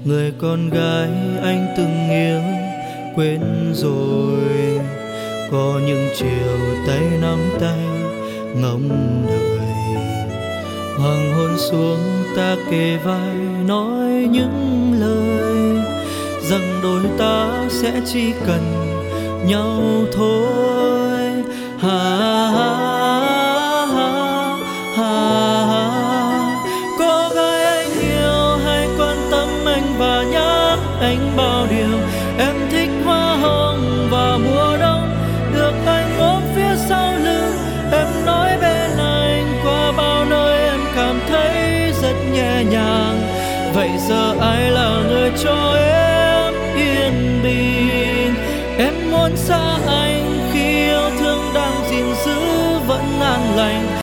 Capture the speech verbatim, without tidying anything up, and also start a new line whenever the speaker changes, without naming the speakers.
người con gái anh từng yêu quên rồi. Có những chiều tay nắm tay ngóng đợi, hoàng hôn xuống ta kề vai nói những lời rằng đôi ta sẽ chỉ cần nhau thôi. Ha, ha, ha, ha. Cô gái anh yêu hãy quan tâm anh và nhắc anh bao điều. Em thích hoa hồng và mùa đông, được anh ôm phía sau lưng. Em nói bên anh qua bao nơi em cảm thấy rất nhẹ nhàng. Vậy giờ ai là người cho em yên bình? Em muốn xa anh khi yêu thương đang gìn giữ vẫn an lành.